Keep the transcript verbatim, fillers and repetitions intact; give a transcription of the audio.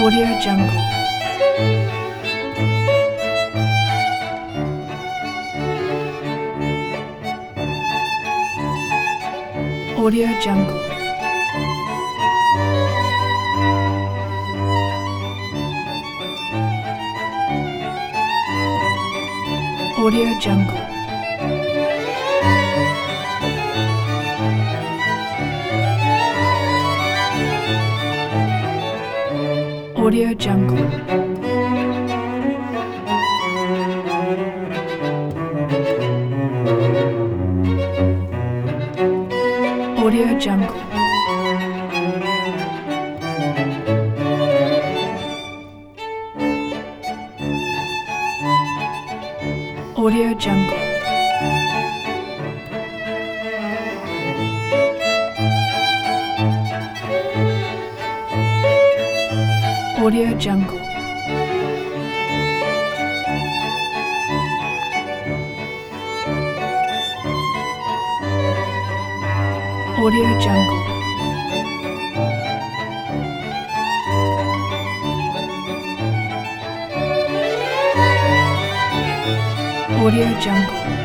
Audio Jungle. Audio Jungle. Audio Jungle. Audio Jungle. Audio Jungle. Audio Jungle. Audio Jungle. Audio Jungle. Audio Jungle.